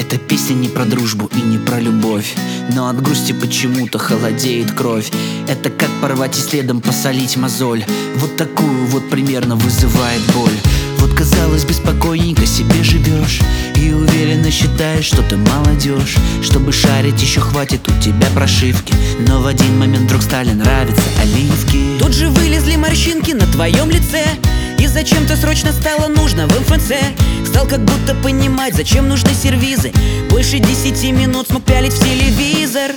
Эта песня не про дружбу и не про любовь, но от грусти почему-то холодеет кровь. Это как порвать и следом посолить мозоль. Вот такую вот примерно вызывает боль. Вот казалось бы спокойненько себе живешь и уверенно считаешь, что ты молодежь. Чтобы шарить еще хватит у тебя прошивки, но в один момент вдруг стали нравиться оливки. Тут же вылезли морщинки на твоем лице, и зачем-то срочно стало нужно в МФЦ. Стал как будто понимать, зачем нужны сервизы. Больше 10 минут смог пялить в телевизор.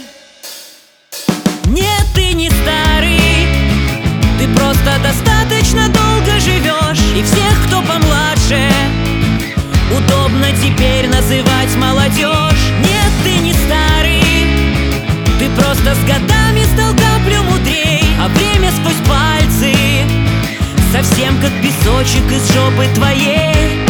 Нет, ты не старый, ты просто достаточно долго живешь. И всех, кто помладше, удобно теперь называть молодежь. Нет, ты не старый, ты просто с годами стал каплю мудрей. А время сквозь пальцы совсем как песочек из жопы твоей.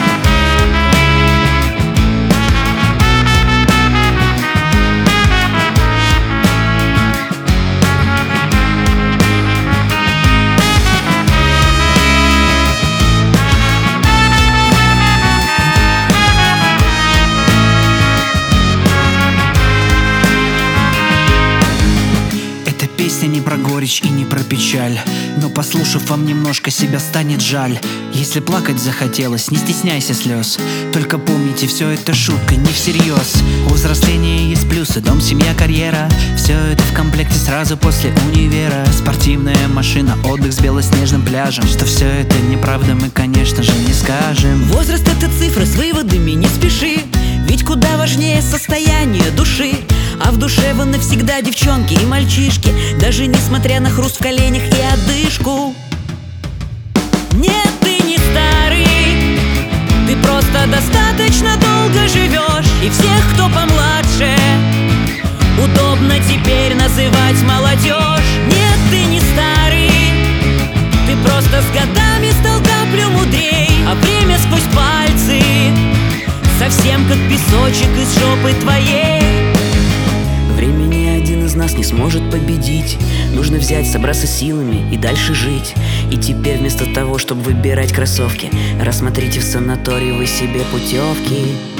Песня не про горечь и не про печаль, но послушав вам немножко, себя станет жаль. Если плакать захотелось, не стесняйся слез. Только помните, все это шутка, не всерьез. У взросления есть плюсы: дом, семья, карьера. Все это в комплекте сразу после универа. Спортивная машина, отдых с белоснежным пляжем. Что все это неправда, мы, конечно же, не скажем. Возраст — это цифра, с выводами не спеши, ведь куда важнее состояние души. А в душе вы навсегда девчонки и мальчишки, даже несмотря на хруст в коленях и одышку. Нет, ты не старый, ты просто достаточно долго живешь. И всех, кто помладше, удобно теперь называть молодежь. Нет, ты не старый, ты просто с годами стал каплю мудрей. А время сквозь пальцы совсем как песочек из жопы твоей. Время ни один из нас не сможет победить. Нужно взять, собраться силами и дальше жить. И теперь вместо того, чтобы выбирать кроссовки, рассмотрите в санатории вы себе путевки.